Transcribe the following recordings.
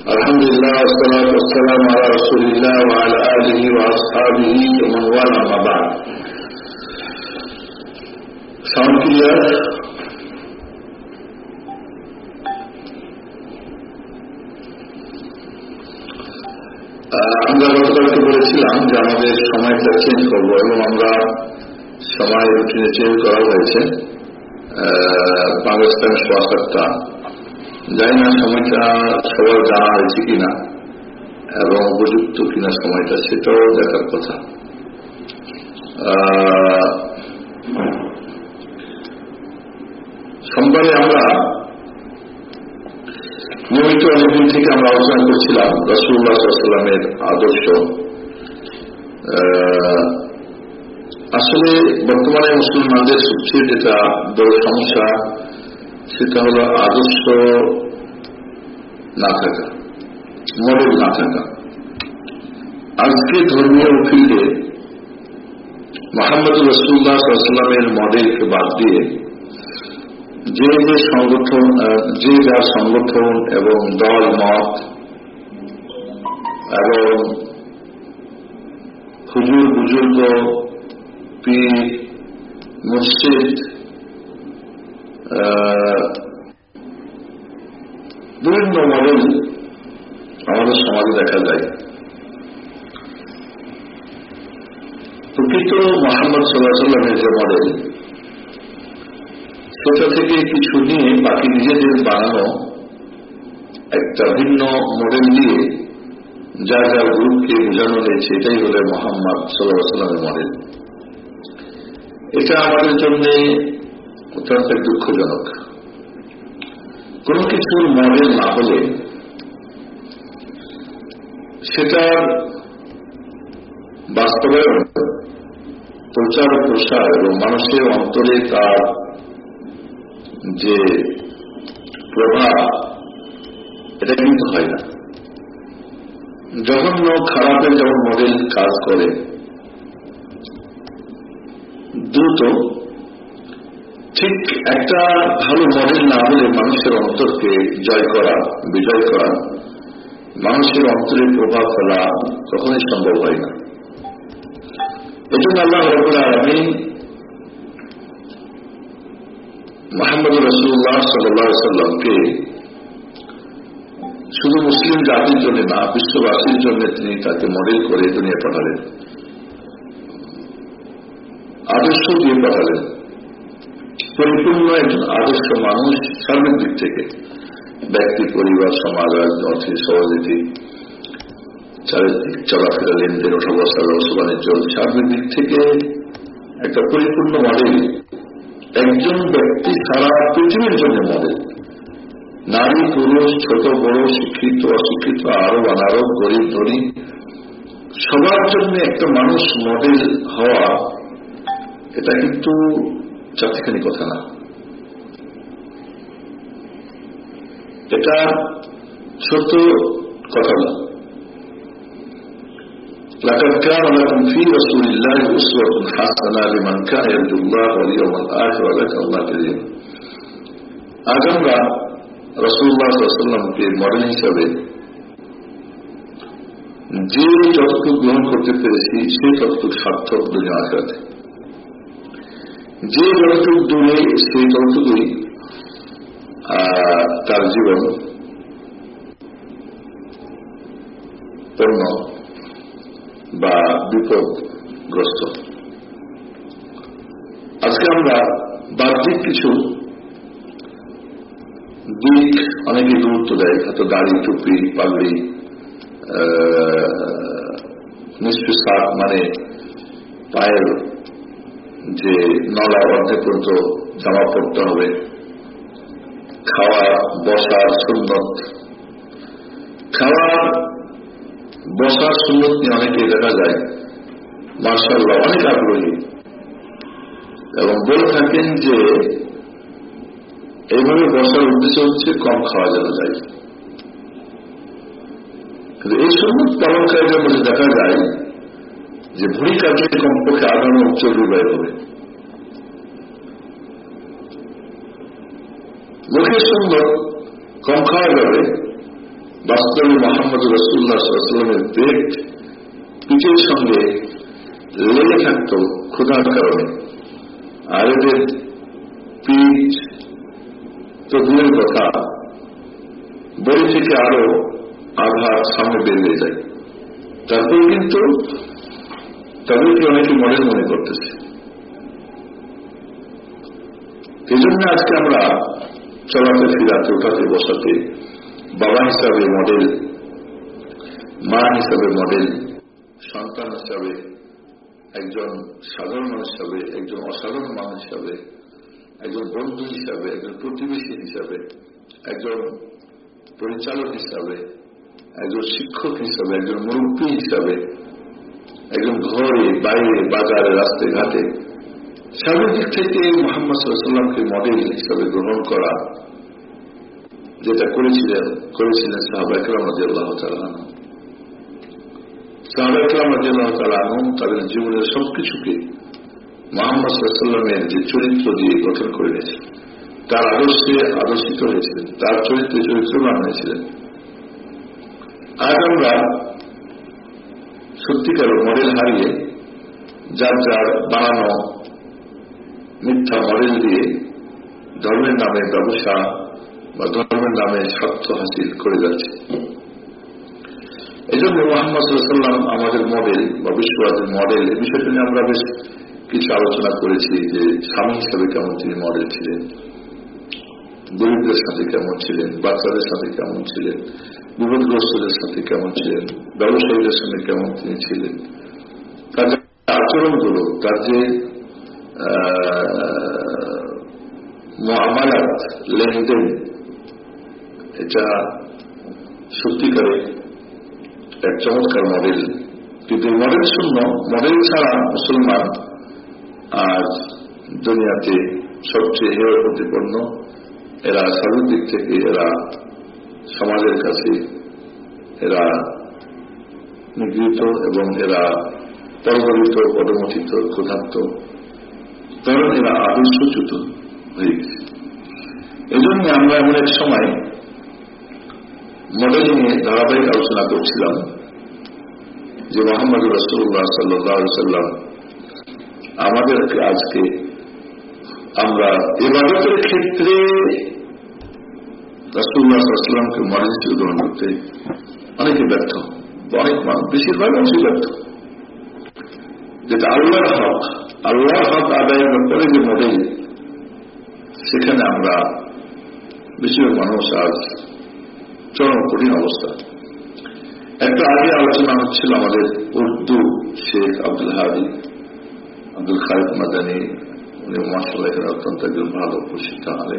আলহামদুলিল্লাহ ওয়াসসালাতু ওয়াসসালামু আলা রাসূলিল্লাহ ওয়া আলা আলিহি ওয়া আসহাবিহি ওয়া মান ওয়ালা, আম্মা বা'দ। Sound clear? আমরা গতকালকে বলেছিলাম যে আমাদের সময়টা চেঞ্জ করব এবং আমরা সময় রুটিনে চেঞ্জ করা হয়েছে। পাকিস্তান ৭:০৭। জানি না সময়টা সবার জানা হয়েছে কিনা এবং উপযুক্ত কিনা সময়টা, সেটাও দেখার কথা। সোমবারে আমরা নিয়মিত অনেকদিন থেকে আমরা আলোচনা করছিলাম রাসূলুল্লাহ সাল্লাল্লাহু আলাইহি ওয়াসাল্লামের আদর্শ। আসলে বর্তমানে মুসলমানদের সবচেয়ে যেটা বড় সমস্যা, সেটা হল আদর্শ না থাকা, মডেল না থাকা। আজকে ধর্মীয় ফিল্ডে মুহাম্মদ রাসূলুল্লাহ সাল্লাল্লাহু আলাইহি ওয়াসাল্লামের মডেলকে বাদ দিয়ে যে সংগঠন, যে যার সংগঠন এবং দল মত এবং হুজুর বুজুর্গ, পীর, মুর্শিদ, বিভিন্ন মডেল আমাদের সমাজে দেখা যায়। প্রকৃত মুহাম্মদ সাল্লাল্লাহু আলাইহি ওয়াসাল্লামের যে মডেল, সেটা থেকে কিছু নিয়ে বাকি নিজেদের বানানো একটা ভিন্ন মডেল দিয়ে যা যা গ্রুপকে বোঝানো হয়েছে, এটাই হলো মুহাম্মদ সাল্লাল্লাহু আলাইহি ওয়াসাল্লামের মডেল। এটা আমাদের জন্য অত্যন্ত দুঃখজনক। কোন কিছুর মডেল না হলে সেটার বাস্তবায়ন, প্রচার প্রসার এবং মানুষের অন্তরে তার যে প্রভাব, এটা কিন্তু হয় না। জঘন্য খারাপের যেমন মডেল কাজ করে দ্রুত, ঠিক একটা ভালো মডেল না হলে মানুষের অন্তরকে জয় করা, বিজয় করা, মানুষের অন্তরে প্রভাব ফেলা কখনোই সম্ভব হয় না। এজন্য আল্লাহ রাব্বুল আলামিন মুহাম্মদ রাসূলুল্লাহ সাল্লাল্লাহু আলাইহি ওয়াসাল্লামকে শুধু মুসলিম জাতির জন্য না, বিশ্ববাসীর জন্য তিনি তাকে মডেল করে দুনিয়া পাঠালেন, আদর্শ দিয়ে পাঠালেন। পরিপূর্ণ একজন আদর্শ মানুষ সার্বিক দিক থেকে, ব্যক্তি, পরিবার, সমাজ, অর্থ, সহযোগী, চারিদিক চলাফেরা, লেনদেন, ওঠা বসা, ব্যবসা বাণিজ্য, সার্বিক দিক থেকে একটা পরিপূর্ণ মডেল। একজন ব্যক্তি সারা পৃথিবীর জন্য মডেল। নারী, পুরুষ, ছোট বড়, শিক্ষিত অশিক্ষিত, আরব অনারব, গরিব ধনী, সবার জন্য একটা মানুষ মডেল হওয়া, এটা কিন্তু চারটিখানি কথা না। এটা ছোট কথা না। لقد كان لكم في رسول الله أسوة حسنة لمن كان يرجو الله واليوم الآخر وذكر الله كثيرا। আজ আমরা রাসূলুল্লাহ সাল্লাল্লাহু আলাইহি ওয়াসাল্লামকে মডেল হিসাবে যে যতটুকু গ্রহণ করতে পেরেছি, সেই ততটুকু সার্থক দুনিয়া আখিরাতে। যে যতটুকু দূরে, সেই ততটুকুই তার জীবন পূর্ণ বা বিপদগ্রস্ত। আজকে আমরা বাহ্যিক কিছু দিক অনেকে গুরুত্ব দেয়, হয়তো দাড়ি, টুপি, পাগড়ি, নিশ্চয় সাপ, মানে পায়ের যে নলা অর্ধেক পর্যন্ত জামা পড়তে হবে, খাওয়া বসার সুন্নত, খাওয়া বসার সুন্নত নিয়ে অনেকে দেখা যায় মাশাআল্লাহ অনেক আগ্রহী এবং বলে থাকেন যে এইভাবে বসার উদ্দেশ্য হচ্ছে কম খাওয়া যেন যায়। কিন্তু এই সুন্নত পালনকারীদের মধ্যে দেখা যায় যে ভুঁড়ি কাটলে কমপক্ষে আগামী চর্বি বের হবে। মুখের সুন্দর, কম খাওয়া যাবে, বাস্তবে মুহাম্মদ রাসূলুল্লাহ সাল্লাল্লাহু আলাইহি ওয়াসাল্লামের পেট পিঠের সঙ্গে লেগে থাকত ক্ষুধার কারণে। আর এদের পিঠ তো দূরের কথা, বড়ি থেকে আরো আধা সামনে বেরিয়ে যায়। তারপর কিন্তু তাদেরকে অনেকে মডেল মনে করতেছে। এই জন্য আজকে আমরা চলাতে ফিরাতে, ওঠাতে বসাতে বাবা হিসাবে মডেল, মা হিসাবে মডেল, সন্তান হিসাবে, একজন সাধারণ মানুষ হিসাবে, একজন অসাধারণ মানুষ হিসাবে, একজন বন্ধু হিসাবে, একজন প্রতিবেশী হিসাবে, একজন পরিচালক হিসাবে, একজন শিক্ষক হিসাবে, একজন মুরব্বী হিসাবে, একজন ঘরে বাইরে বাজারে রাস্তায় ঘাটে সার্বিক দিক থেকে মুহাম্মদ সাল্লাল্লাহু আলাইহি ওয়াসাল্লামকে মডেল হিসাবে গ্রহণ করা, যেটা করেছিলেন সাহাবা ইকরাম রাদিয়াল্লাহু তাআলা আনহুম। সাহাবা ইকরাম রাদিয়াল্লাহু তাআলা আনহুম তাদের জীবনের সবকিছুকে মুহাম্মদ সাল্লাল্লাহু আলাইহি ওয়াসাল্লামের যে চরিত্র দিয়ে গঠন করে নিয়েছিলেন, তার আদর্শে আদর্শিত হয়েছিলেন, তার চরিত্রে চরিত্রবান হয়েছিলেন। আজ আমরা সত্যিকার মডেল হারিয়ে যার যার বানানো মিথ্যা মডেল দিয়ে ধর্মের নামে ব্যবসা বা ধর্মের নামে স্বার্থ হাসিল করে যাচ্ছে। এই জন্য মুহাম্মদ সাল্লাল্লাহু আলাইহি ওয়াসাল্লাম আমাদের মডেল বা বিশ্ববাদের মডেল, এই বিষয়টা নিয়ে আমরা বেশ কিছু আলোচনা করেছি, যে স্বামী হিসাবে কেমন তিনি মডেল ছিলেন, গরিবদের সাথে কেমন ছিলেন, বাচ্চাদের সাথে কেমন ছিলেন, বিপদগ্রস্তদের সাথে কেমন ছিলেন, ব্যবসায়ীদের সঙ্গে কেমন তিনি ছিলেন, তার যে আচরণগুলো, তার যে মুআমালাত, লেনদেন, এটা সত্যিকারে এক চমৎকার মডেল। কিন্তু মডেল শূন্য, মডেল ছাড়া মুসলমান আজ দুনিয়াতে সবচেয়ে হেয় প্রতিপন্ন। এরা সার্বিক দিক থেকে এরা সমাজের কাছে এরা নিগৃহীত এবং এরা পরবরিত, পদমথিত, ক্ষুধার্ত, কারণ এরা আদর্শচ্যুত হয়ে গেছে। এই জন্য আমরা এমন এক সময় মডেল নিয়ে ধারাবাহিক আলোচনা করছিলাম যে মুহাম্মদ রাসূলুল্লাহ সাল্লাল্লাহু আলাইহি ওয়াসাল্লাম আমাদেরকে আজকে আমরা ইবাদতের ক্ষেত্রে রাসূলুল্লাহ সাল্লাল্লাহু আলাইহি ওয়াসাল্লামকে মডেল হিসেবে গ্রহণ করতে অনেকে ব্যর্থ, অনেক মানুষ, বেশিরভাগ মানুষই ব্যর্থ। যেটা আল্লাহর হক আদায়ের ব্যাপারে যে মডেল, সেখানে আমরা বেশিরভাগ মানুষ আজ চরম কঠিন অবস্থা। একটা আগে আলোচনা হচ্ছিল আমাদের উর্দু শেখ আব্দুল হাদি, আব্দুল খালিক মাদানী, উনি মাশাআল্লাহ এখানে অত্যন্ত একজন ভালো প্রশিক্ষিত আলেম।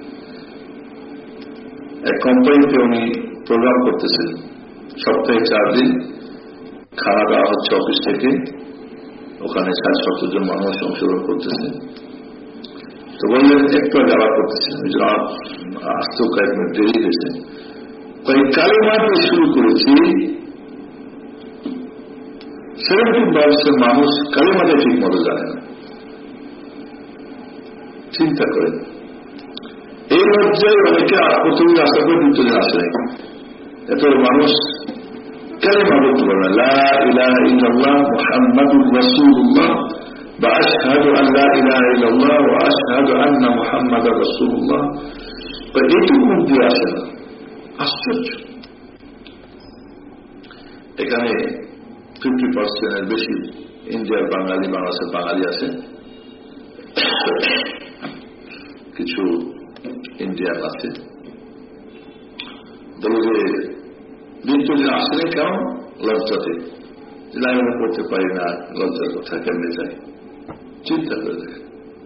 এক কোম্পানিতে উনি প্রোগ্রাম করতেছেন, সপ্তাহে 4 দিন খানা দেওয়া হচ্ছে অফিস থেকে, ওখানে 60-70 জন মানুষ অংশগ্রহণ করতেছে। তো বললেন একটু যাওয়া করতেছেন, আসতেও কয়েক মিনিট দেরি হয়েছে, কয়েক কালেমাতে শুরু করেছি। 70% মানুষ কালেমাতে ঠিক মতো জানে না। চিন্তা করেন, এই লজ্জায় অনেকে প্রথমে আশা করে দ্বিতীয় দিন আসে, এত মানুষ কালেমা বলতে পারে না, লা ইলাহা ইল্লাল্লাহ মুহাম্মাদুর রাসূলুল্লাহ বা আশহাদু আন লা ইলাহা ইল্লাল্লাহ ওয়া আশহাদু আন্না মুহাম্মাদার রাসূলুল্লাহ, এইটুকু দিয়ে আসে না। আশ্চর্য। এখানে 50% বেশি ইন্ডিয়ার বাঙালি, বাংলাদেশের বাঙালি আছে, কিছু ইন্ডিয়ান আছে। বলে যে দ্বিতীয় দিন আসলে কেমন লজ্জাতে, লাইনে পড়তে পারি না, লজ্জার কথা কেমনে যায়। চিন্তা করে দেখে,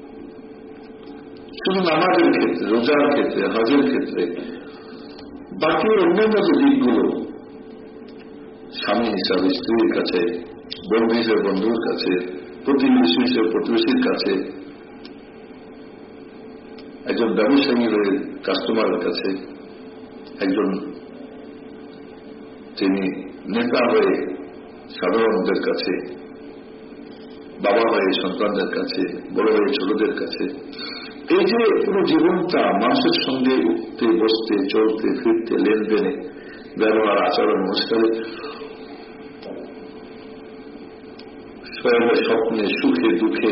শুধু নামাজের ক্ষেত্রে, রোজার ক্ষেত্রে, হজের ক্ষেত্রে, বাকি অন্যান্য যে দিকগুলো, স্বামী হিসাবে স্ত্রীর কাছে, বন্ধু হিসেবে বন্ধুর কাছে, প্রতিবেশী হিসেবে প্রতিবেশীর কাছে, একজন ব্যবসায়ী হয়ে কাস্টমারের কাছে, একজন তিনি নেতা হয়ে সাধারণদের কাছে, বাবা হয়ে সন্তানদের কাছে, বড় হয়ে ছোটদের কাছে, এই যে পুরো জীবনটা মানুষের সঙ্গে উঠতে বসতে, চলতে ফিরতে, লেনদেনে ব্যবহার আচরণ অনুষ্ঠানে, শরীরে স্বপ্নে সুখে দুঃখে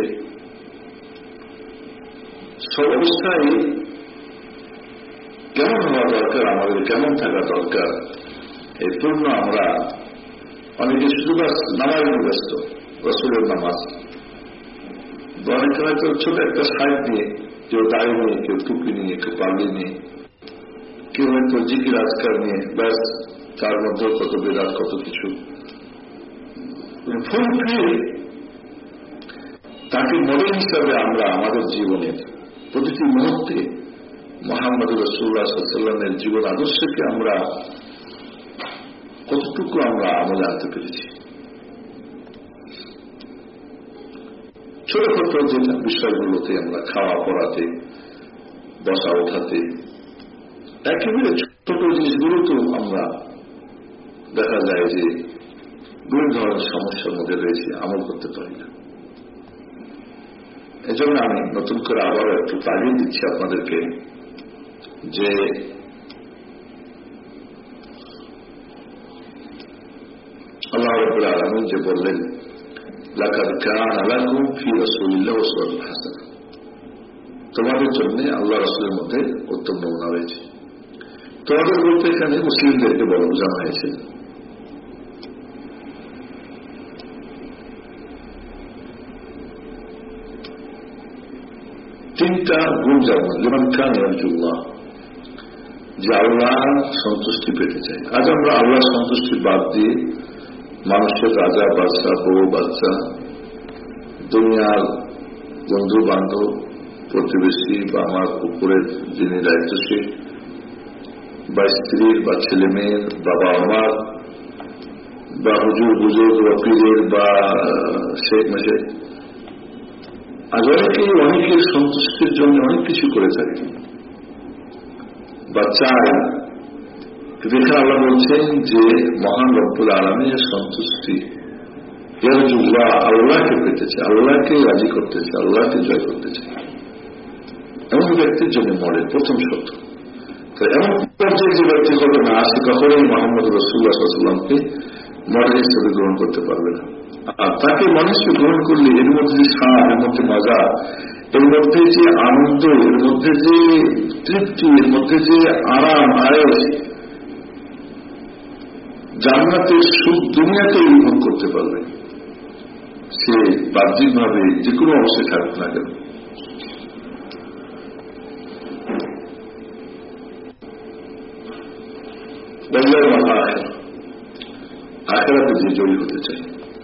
সব অবস্থায় কেমন হওয়া দরকার, আমাদের কেমন থাকা দরকার, এই পূর্ণ আমরা অনেকে শুধু নামাজে ব্যস্ত, রসুলের নামাজ, অনেকে হয়তো ছোট একটা সাইড নিয়ে, কেউ দাড়ি নিয়ে, কেউ টুপি নিয়ে, কেউ পাগড়ি নিয়ে, কেউ হয়তো জিকির আজকার নিয়ে, ব্যাস তার মধ্যেও কত বেদাত, কত কিছু ফুল ফিরে তাকে মডেল হিসাবে আমরা আমাদের জীবনের প্রতিটি মুহূর্তে মুহাম্মদ রাসূলুল্লাহ সাল্লাল্লাহু আলাইহি ওয়াসাল্লামের জীবন আদর্শকে আমরা কতটুকু আমরা আমলে আনতে পেরেছি। ছোটখাটো যে বিষয়গুলোতে আমরা খাওয়া পড়াতে, বসা ওঠাতে, একেবারে ছোট জিনিসগুলোতেও আমরা দেখা যায় যে বিভিন্ন ধরনের সমস্যার মধ্যে রয়েছে, আমল করতে পারি না। এজন্য আমি নতুন করে আবার একটু তাগিদ দিচ্ছি আপনাদেরকে যে আল্লাহ রাব্বুল আলামিন যে বললেন, লাকাদ কানা লাকুম ফি রাসূলিল্লাহি উসওয়াতুন হাসানাহ, তোমাদের জন্য আল্লাহ রাসূলের মধ্যে উত্তম নমুনা রয়েছে। তোমাদের বলতে এখানে মুসলিমদেরকে বলা বোঝানো হয়েছে। তিনটা গুণ যেমন, যেমন কান ইয়ারজুল্লাহ, যে আল্লাহ সন্তুষ্টি পেতে চাই। আজ আমরা আল্লাহ সন্তুষ্টি বাদ দিয়ে মানুষের রাজা বাদশা, বউ বাচ্চা, দুনিয়ার বন্ধু বান্ধব, প্রতিবেশী বা আমার উপরের যিনি দায়িত্বশীল, বা স্ত্রীর বা ছেলে মেয়ের, বাবা আমার, বা হুজুর বুজুর্গ বা পীরের বা শেখ মেশে, আজ অনেকেই অনেকের সন্তুষ্টির জন্য অনেক কিছু করে থাকে বা চায়। দেখে আল্লাহ বলছেন যে মহান রব্বুল আলামিনের সন্তুষ্টি, ইয়ারজুল্লাহ, আল্লাহকে পেতেছে, আল্লাহকে রাজি করতেছে, আল্লাহকে জয় করতেছে, এমন ব্যক্তির জন্য মডেল প্রথম সত্য। তো এমন পর্যায়ে যে ব্যক্তি হবে না, সে কখনোই মুহাম্মদ রাসূলুল্লাহ সাল্লাল্লাহু আলাইহি ওয়াসাল্লামকে মডেল হিসেবে গ্রহণ করতে পারবে না। আর তাকে মানুষ গ্রহণ করলে এর মধ্যে যে স্বাদ, এর মধ্যে মজা, এর মধ্যে যে আনন্দ, এর মধ্যে যে তৃপ্তি, এর মধ্যে যে আরাম আয়েশ, জান্নাতের সুখ দুনিয়াতেই ভোগ করতে পারবে, সে বাহ্যিকভাবে যে কোনো অবস্থায় থাকুক না কেন। আখিরাতে যে জয়ী হতে চাই,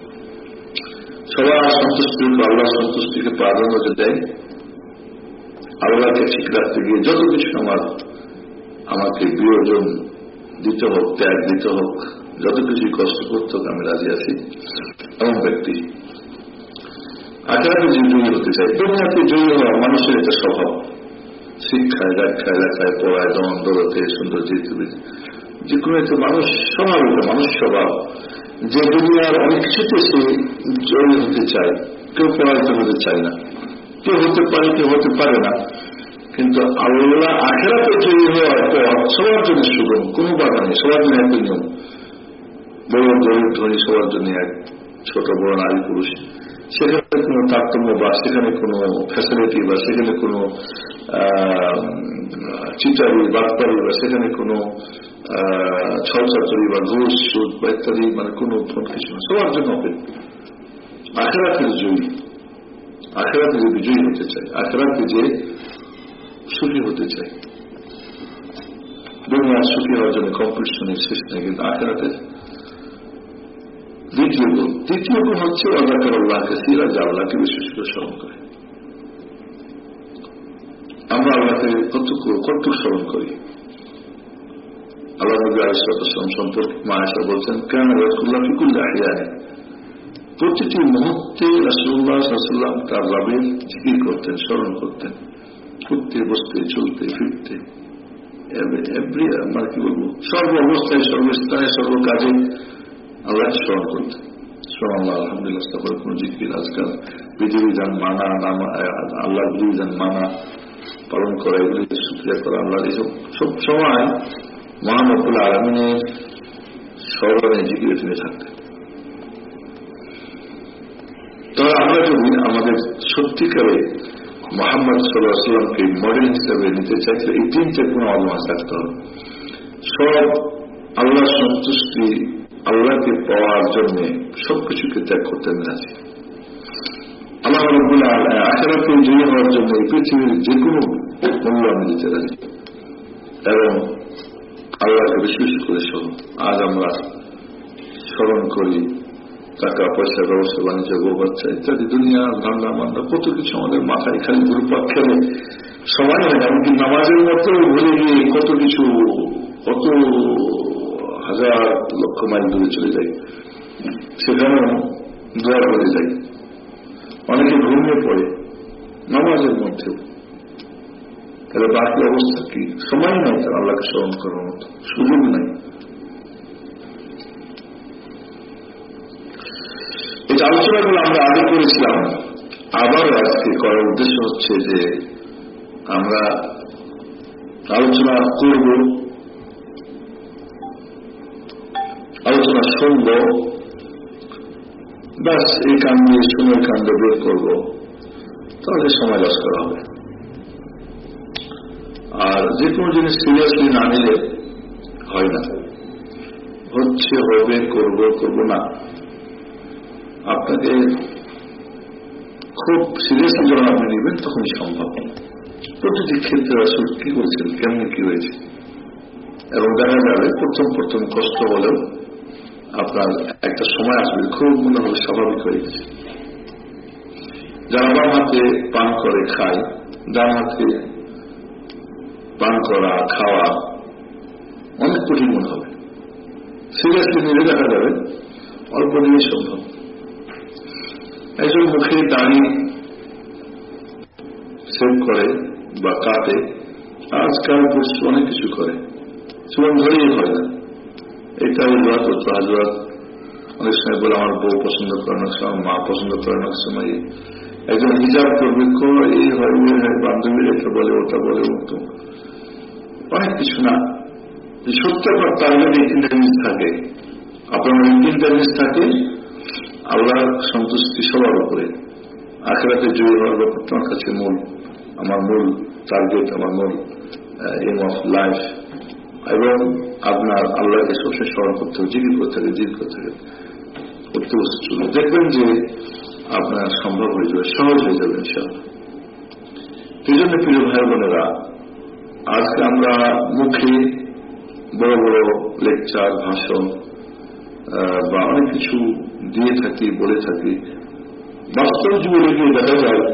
সবার সন্তুষ্টি, আল্লাহ সন্তুষ্টিকে প্রাধান্য দেয়। আল্লাহকে ঠিক রাখতে গিয়ে যত কিছু আমাকে বিয়োজন দিতে হোক, ত্যাগ দিতে হোক, যত কিছু কষ্ট করতে হোক, আমি রাজি আছি, এমন ব্যক্তি আখিরাতে যে জয়ী হতে চাই। দুনিয়াতে জয়ী হওয়া মানুষের একটা স্বভাব, শিক্ষায়, ব্যাখ্যায়, লেখায়, পড়ায়, দৌড়াতে, সৌন্দর্য, যে কোনো একটা মানুষ স্বভাব, এটা মানুষ স্বভাব যে দুনিয়ার অনেক কিছুতে সে জয়ী হতে চায়। কেউ পরাজিত হতে চায় না, কেউ হতে পারে, কেউ হতে পারে না, কিন্তু আল্লাহ আখিরাতে জয়ী হওয়ার পর সবার জন্য সুগম, কোনো বাধা নেই, সবার জন্য একই নিয়ম। বড় গরিব ধনী সবার জন্য এক, ছোট বড় নারী পুরুষ, সেখানে কোনো তারতম্য বা সেখানে কোনো ফ্যাসিলিটি বা সেখানে কোনো চিটারি বাটপারি বা সেখানে কোনো ছলচাতুরি বা ঘুষ সুদ বা ইত্যাদি মানে কোনো কিছু না, সবার জন্য আখিরাতে জয়ী, আখিরাতে যে বিজয়ী হতে চাই, আখিরাতে যে সুখী হতে চাই। দুনিয়ার সুখী হওয়ার জন্য কম্পিটিশনের শেষ নেই, কিন্তু আখিরাতে দ্বিতীয় গুণ হচ্ছে আল্লাহর আল্লাহকে সিরা, যা আল্লাহকে বিশেষ করে স্মরণ করে। আমরা আল্লাহকে কতটুকু স্মরণ করি। আল্লাহ নবী আলাইহিস সালাম সম্পর্কে মা আয়েশা বলছেন, কেন রাসূলুল্লাহ ফি কুল্লি আহইয়ানি, প্রতিটি মুহূর্তে রাসূলুল্লাহ সাল্লাল্লাহু আলাইহি ওয়াসাল্লাম তার রবের জিকির করতেন, স্মরণ করতেন, উঠতে বসতে চলতে ফিরতে, মানে কি বলবো, সর্ব অবস্থায়, সর্বস্থানে, সর্বকাজে আল্লাহকে স্মরণ করতেন। সুবহানাল্লাহ, আলহামদুলিল্লাহ, তারপরে কোন জিকির আজকাল বিধিবিধান মানা, আল্লাহর বিধিবিধান মানা, পালন করা, এগুলি শুকরিয়া করা, আল্লাহ, এইসব সব সময় মহান রব্বুল আলামিনের স্মরণে জিকিরে তিনি থাকতেন। তবে আমরা যদি আমাদের সত্যিকারে মুহাম্মদ সাল্লাল্লাহু আলাইহি ওয়াসাল্লামকে মডেল হিসেবে নিতে চাইলে এই তিনটে কোনো অলমাস থাকতে হবে। সব আল্লাহ সন্তুষ্টি, আল্লাহকে পাওয়ার জন্য সবকিছুকে ত্যাগ করতে রাজি। আল্লাহ রাব্বুল আলামিন আখিরাতে জয়ী হওয়ার জন্য এই পৃথিবীর যে কোনো মূল্য আমি দিতে রাজি এবং আল্লাহকে বেশি বেশি করে স্মরণ। আজ আমরা স্মরণ করি টাকা পয়সা, ব্যবসা বাণিজ্য, বউ বাচ্চা ইত্যাদি দুনিয়া ধান্দা মান্দা কত কিছু আমাদের মাথায় খালি ঘুরপাক খেলে সময় হয় না। এমনকি নামাজের মতো ভুলে গিয়ে কত কিছু, কত হাজার লক্ষ মাইল দূরে চলে যায়, সেখানেও দোয়া করে যায়। অনেকে ঘুমিয়ে পড়ে নামাজের মধ্যেও। তাহলে বাকি অবস্থা কি? সময় নাই তার আল্লাহকে স্মরণ করার মতো, সুযোগ নাই। এই আলোচনাগুলো আমরা আগে করেছিলাম, আবার আজকে করার উদ্দেশ্য হচ্ছে যে আমরা আলোচনা করব, আলোচনা শুনব, ব্যাস এই কাণ্ডে শুনে কাণ্ডে বের করব, তাহলে সময় লস করা হবে। আর যে কোনো জিনিস সিরিয়াসলি না নিলে হয় না, হচ্ছে হবে, করব করব না। আপনাকে খুব সিরিয়াসলি যখন আপনি নেবেন তখনই সম্ভব। প্রতিটি ক্ষেত্রে আসলে কি করেছেন, কেমনি কি হয়েছে, এবং দেখা যাবে প্রথম প্রথম কষ্ট হলেও আপনার একটা সময় আসবে খুব মনে হবে স্বাভাবিক হয়ে গেছে। যারা বাম হাতে পান করে খায়, ডান হাতে পান করা খাওয়া অনেক কঠিন মনে হবে। সিরিয়াসলি নিলে দেখা যাবে অল্প দিনে সম্ভব। একজন মুখে দাড়ি সেভ করে বা কাটে, আজকাল অনেক কিছু করে, জীবন ধরেই হয় না। এটা হাজরাত অনেক সময় বলে আমার বউ পছন্দ করে না, সময় মা পছন্দ করে না, সময় একজন হিজাব করবে, এই হয় ওই হয়, বান্ধবীর এটা বলে ওটা বলে, তো অনেক কিছু না। সত্য কথা যদি এই তিনটা জিনিস থাকে, আপনার এই তিনটা জিনিস থাকে, আল্লাহর সন্তুষ্টি সবার উপরে, আখিরাতে জয়ী হওয়ার ব্যাপারটা আমার কাছে মূল, আমার মূল টার্গেট, আমার মূল এম অফ লাইফ। এবং আপনার আল্লাহকে সবসময় স্মরণ করতে হবে, জিকির করতে হবে, জিকির করতে হবে, করতে বসে দেখবেন যে আপনার সম্ভব হয়ে যাবে, সহজ হয়ে যাবে ইনশাআল্লাহ। এই জন্য প্রিয় ভাই বোনেরা, আজকে আমরা মুখে বড় বড় লেকচার, ভাষণ বা অনেক কিছু দিয়ে থাকি, বলে থাকি, বাস্তব জীবনে গিয়ে দেখা যায়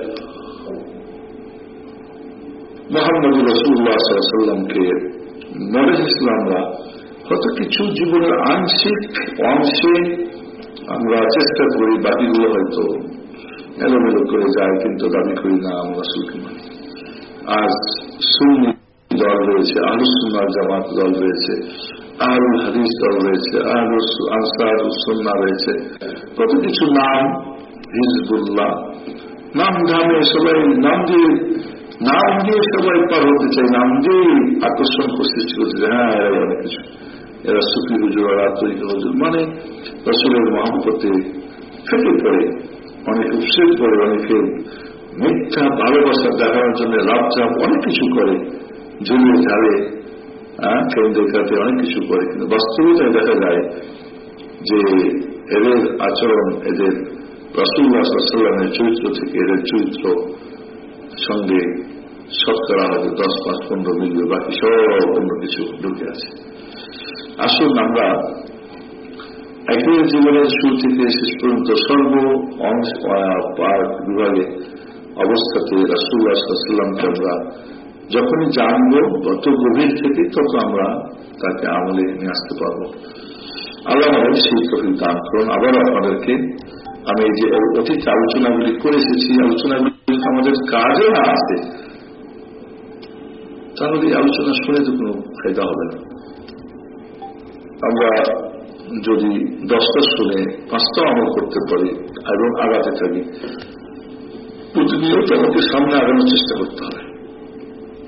মুহাম্মদ রাসূলুল্লাহ সাল্লাল্লাহু আলাইহি ওয়াসাল্লামকে মডেল হিসেবে আমরা হয়তো কিছু জীবনের আংশিক অংশে আমরা চেষ্টা করি, বাকিগুলো হয়তো এলোমেলো করে যায়, কিন্তু দাবি করি না আমরা রাসূলকে মানি। আজ সুন্নি দল রয়েছে, আহলুস সুন্নাহ জামাত দল রয়েছে, আহলুল হাদিস দল রয়েছে, আনসারুস সুন্নাহ রয়েছে, কত কিছু নাম, হিজবুল্লাহ, নাম ধামে সবাই নাম দিয়ে সবাই পার হতে চাই, নাম দিয়ে আকর্ষণ সৃষ্টি করতে চাই। হ্যাঁ, এরা অনেক কিছু, এরা সুফি হুজুর, এরা তরিকা হুজুর, মানে রাসূলের মহব্বতে ফেটে পড়ে, অনেকে উৎসেদ করে, অনেকে মিথ্যা ভালোবাসা দেখানোর জন্য লাভঝাপ অনেক কিছু করে, ঝুলিয়ে ঝালে কেন্দ্রের কাছে অনেক কিছু করে, কিন্তু বাস্তবতায় দেখা যায় যে এদের আচরণ, এদের রাসূলুল্লাহ সাল্লাল্লাহু আলাইহি ওয়াসাল্লামের চরিত্র থেকে এদের চরিত্র সঙ্গে শতকরা হয়তো 10-15 মিলবে, বাকি সব অন্য কিছু ঢুকে আছে। আসুন আমরা একদিনের জীবনের শুরু থেকে শেষ পর্যন্ত সর্ব অংশ বিভাগে অবস্থাতে রাসূলুল্লাহ সাল্লাল্লাহু আলাইহি ওয়াসাল্লামকে আমরা যখনই জানবো, তত গভীর থেকে তত আমরা তাকে আমলে নিয়ে আসতে পারবো। আল্লাহ আমাদের সেই তৌফিক দান করুন। আবার আপনাদেরকে আমি যে অতীত আলোচনাগুলি করে এসেছি, আলোচনাগুলি আমাদের কাজে না আসে তাহলে এই আলোচনা শুনে তো কোনো ফায়দা হবে না। আমরা যদি 10টা শুনে 5টা আমল করতে পারি এবং আগাতে থাকি, প্রতিনিয়ত আমাকে সামনে আগানোর চেষ্টা করতে হবে,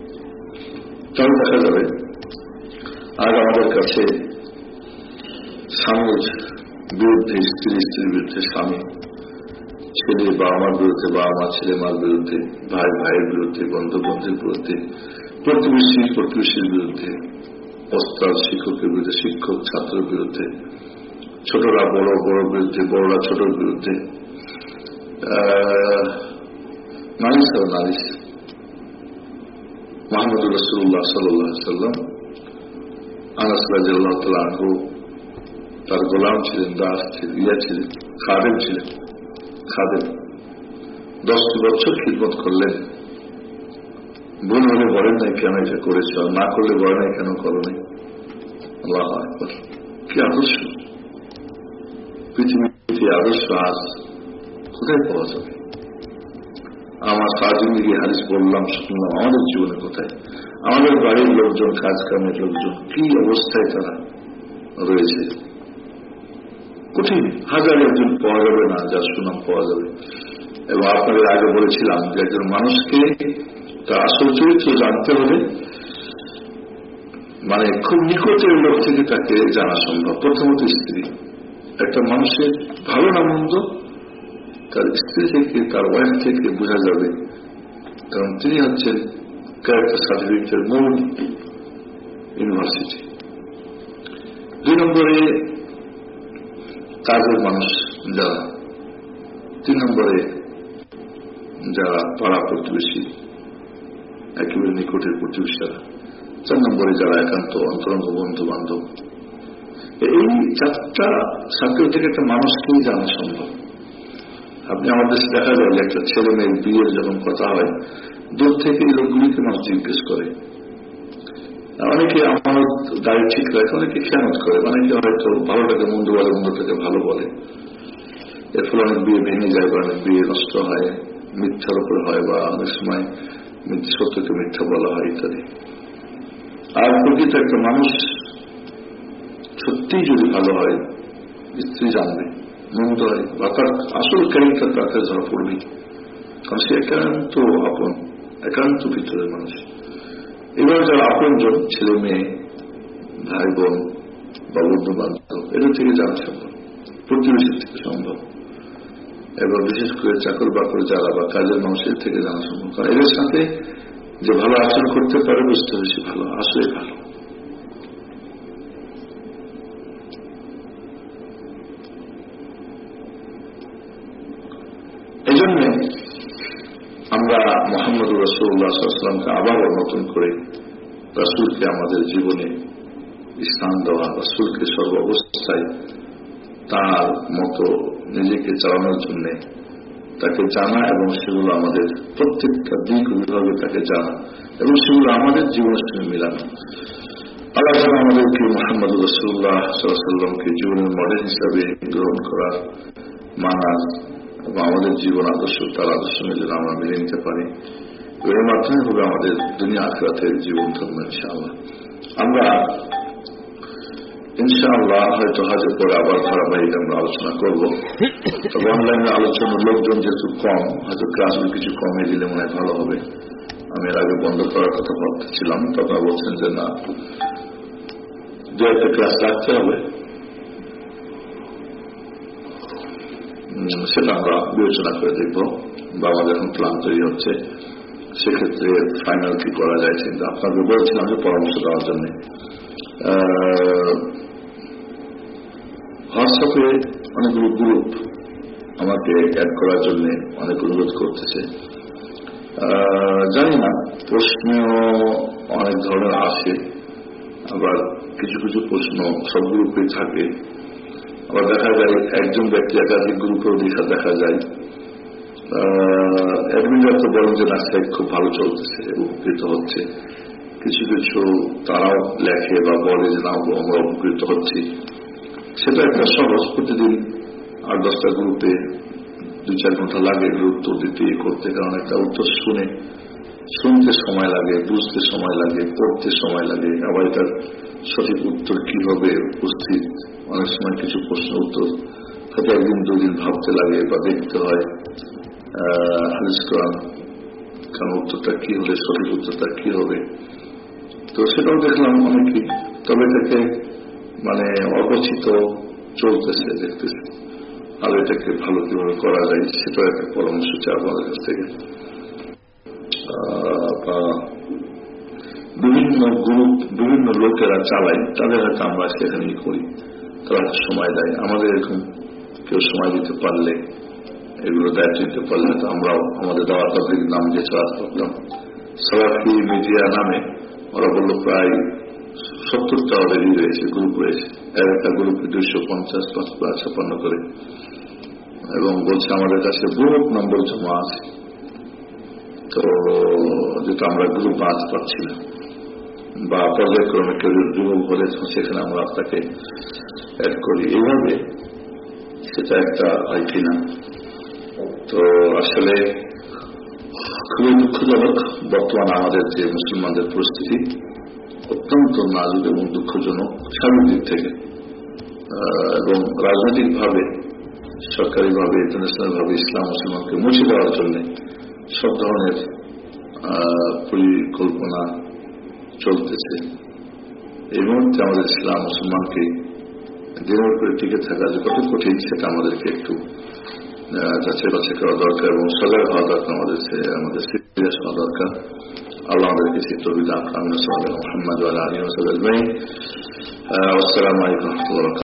তাহলে দেখা যাবে আজ আমাদের কাছে স্বামীর বিরুদ্ধে স্ত্রী, স্ত্রীর বিরুদ্ধে স্বামী, ছেলে বাবা মার বিরুদ্ধে বাবা মা, ছেলে মার বিরুদ্ধে, ভাই ভাইয়ের বিরুদ্ধে, বন্ধু বন্ধুর বিরুদ্ধে, প্রতিবেশী প্রতিবেশীর বিরুদ্ধে, ওস্তাদ শিক্ষকের বিরুদ্ধে, শিক্ষক ছাত্রের বিরুদ্ধে, ছোটরা বড় বড় বিরুদ্ধে, বড়রা ছোটর বিরুদ্ধে, নালিশ আর নালিশ। মুহাম্মদ রাসূলুল্লাহ সাল্লাল্লাহু আলাইহি ওয়াসাল্লাম আনাস রাদিয়াল্লাহু তাআলা আনহু তার গোলাম ছিলেন, দাস ছিলেন, খাদেম ছিলেন। খাদেম 10 বছর খিদমত করলেন। ভুল হলে বলেন নাই কেন এটা করেছ, আর না করলে বলে নাই কেন করো নাই। আল্লাহু আকবার, কি আদর্শ! পৃথিবীতে আদর্শ আজ কোথায় পাওয়া যাবে? আমার সারাদিকে হাদিস বললাম, শুনলাম, আমাদের জীবনে কোথায়? আমাদের বাড়ির লোকজন, কাজ কামের লোকজন কি অবস্থায় তারা রয়েছে? কঠিন। হাজার একজন পাওয়া যাবে না যার সুনাম পাওয়া যাবে। এবং আপনাদের আগে বলেছিলাম যে একজন মানুষকে তার আসল চরিত্র জানতে হলে মানে খুব নিকটের লোক থেকে তাকে জানা সম্ভব। প্রথমত স্ত্রী। একটা মানুষের ভালো না মন্দ তার স্ত্রী থেকে, তার ওয়াইফ থেকে বোঝা যাবে, কারণ তিনি হচ্ছেন ক্যারেক্টার সার্টিফিকেটের মূল ইউনিভার্সিটি। 2 নম্বরে কাজের মানুষ যারা, 3 নম্বরে যারা পাড়া প্রতিবেশী, একেবারে নিকটের প্রতিবেশীরা, 4 নম্বরে যারা একান্ত অন্তরঙ্গ বন্ধু বান্ধব। এই 4টা সার্কেল থেকে একটা মানুষকেই জানা সম্ভব। আপনি আমাদের দেশে দেখা যায় যে একটা ছেলে মেয়ের বিয়ের যখন কথা হয়, দূর থেকে এই লোকগুলিকে মানুষ জিজ্ঞেস করে। অনেকে আমার দাঁড়িয়ে ঠিক রাখে, অনেকে খেয়ানত করে, অনেকে হয়তো ভালোটাকে মন্দ বলে, মন্দটাকে ভালো বলে। এর ফলে অনেক বিয়ে ভেঙে যায়, বা অনেক বিয়ে নষ্ট হয়, মিথ্যার উপর হয়, বা অনেক সময় সত্যকে মিথ্যা বলা হয় ইত্যাদি। আর প্রকৃত একটা মানুষ সত্যিই যদি ভালো হয়, স্ত্রী জানবে। মন্দ হয় বা তার আসল ক্যারেক্টার তাকে ধরা পড়বে, কারণ সে একান্ত আপন, একান্ত ভিতরের মানুষ। এবার যারা আপনজন, ছেলে মেয়ে, ভাই বোন বা বন্ধু বান্ধব, এদের থেকে জানা সম্ভব, প্রতিবেশীর থেকে সম্ভব, এবার বিশেষ করে চাকর বাকর যারা বা কাজের মানুষের থেকে জানা সম্ভব। কারণ এদের সাথে যে ভালো আচরণ করতে পারে বুঝতে বেশি ভালো, আসলে ভালো। এই জন্য আমরা মুহাম্মদ রাসূলুল্লাহ সাল্লাল্লাহু আলাইহি ওয়াসাল্লামকে আবার নতুন করে রাসূলকে আমাদের জীবনে স্থান দেওয়া, রাসূলকে সর্ব অবস্থায় তার মতো নিজেকে চালানোর জন্য তাকে জানা, এবং সেগুলো আমাদের প্রত্যেকটা দিক বিভাগে তাকে জানা, এবং সেগুলো আমাদের জীবনের সঙ্গে মিলানো। আল্লাহ যেন আমাদেরকে মুহাম্মদ রাসূলুল্লাহ সাল্লাল্লাহু আলাইহি ওয়াসাল্লামকে জীবনের মডেল হিসাবে গ্রহণ করার, মানার, এবং আমাদের জীবন আদর্শ তার আদর্শ যেন আমরা মেনে নিতে পারি। এর মাধ্যমে হবে আমাদের দুনিয়া আখিরাতের জীবন ধর্ম ইনশাআল্লাহ। আমরা ইনশাআল্লাহ হয়তো হজের পরে আবার ধারাবাহিক আমরা আলোচনা করব। তবে অনলাইনে আলোচনার লোকজন যেহেতু কম, হয়তো ক্লাসগুলো কিছু কমে দিলে মনে হয় ভালো হবে। আমি এর আগে বন্ধ করার কথা ভাবতেছিলাম, তো আপনারা বলছেন যে না, 2-1 ক্লাস রাখতে হবে। সেটা আমরা বিবেচনা করে দেখব, বা আমাদের এখন প্ল্যান তৈরি হচ্ছে। সেক্ষেত্রে ফাইনাল কি করা যায় চিন্তা আপনাকে বলছিলাম যে পরামর্শ দেওয়ার জন্য। হোয়াটসঅ্যাপে অনেকগুলো গ্রুপ আমাকে অ্যাড করার জন্য অনেক অনুরোধ করতেছে। জানি না, প্রশ্ন অনেক ধরনের আসে, আবার কিছু কিছু প্রশ্ন সব গ্রুপে থাকে, আবার দেখা যায় একজন ব্যক্তি একাধিক গ্রুপেও দেখা যায়। অ্যাডমিনরা তো বলেন যে না, সাইট খুব ভালো চলতেছে, উপকৃত হচ্ছে। কিছু কিছু তারাও লেখে বা বলে যে না, আমরা উপকৃত হচ্ছি। সেটা একটা সহজ, প্রতিদিন 8-10টা গ্রুপে 2-4 ঘন্টা লাগে উত্তর দিতে করতে, কারণ একটা উত্তর শুনতে সময় লাগে, বুঝতে সময় লাগে, পড়তে সময় লাগে, আবার এটার সঠিক উত্তর কি হবে উপস্থিত, অনেক সময় কিছু প্রশ্ন উত্তর হয়তো 1-2 দিন ভাবতে লাগে বা দেখতে হয় হাদিস কোরআন, কারণ উত্তরটা কি হলে সঠিক উত্তরটা কি হবে। তো সেটাও দেখলাম অনেকেই, তবে এটাকে মানে অগোচিত চলতেছে, দেখতেছে, আর এটাকে ভালো কিভাবে করা যায় সেটাও একটা পরামর্শ চাই আপনাদের কাছ থেকে। বিভিন্ন গ্রুপ, বিভিন্ন লোকেরা চালায়, তাদের হয়তো আমরা সেখানেই করি, তারা সময় দেয়। আমাদের এরকম কেউ সময় দিতে পারলে, এগুলো দায়িত্ব দিতে পারলে হয়তো আমরাও আমাদের দাওয়া তাবলীগ নাম দিয়ে চালাতে পারতাম। সালাফি মিডিয়া নামে ওরা বললো প্রায় 70টা ওদের রয়েছে, গ্রুপ রয়েছে, একটা গ্রুপে 250-56 করে, এবং বলছে আমাদের কাছে বহুত নম্বর জমা আছে, তো যেটা আমরা গ্রুপ বাঁধতে পারছি না, বা পর্যায়ক্রমে কেউ যুবক হলে সেখানে আমরা আপনাকে অ্যাড করি, এইভাবে সেটা একটা হয় কিনা। তো আসলে খুবই দুঃখজনক বর্তমান আমাদের যে মুসলমানদের পরিস্থিতি, অত্যন্ত নাজুক এবং দুঃখজনক সার্বিক দিক থেকে, এবং রাজনৈতিকভাবে, সরকারিভাবে, ইন্টারন্যাশনাল ভাবে ইসলাম মুসলমানকে মুছে দেওয়ার জন্য সব ধরনের পরিকল্পনা চলতেছে। এই মুহূর্তে আমাদের ইসলাম মুসলমানকে দিনের উপরে টিকে থাকা যে কত কঠিন সেটা আমাদেরকে একটু যাচাই বাছাই করা দরকার এবং সজাগ হওয়া দরকার, আমাদের সিরিয়াস হওয়া দরকার। আল্লাহ আমাদেরকে সেই তৌফিক দান করুন। মুহাম্মদ ওয়া আলা আলিহি ওয়া সাহবিহি আজমাইন। আসসালামু আলাইকুম ওয়া রাহমাতুল্লাহ।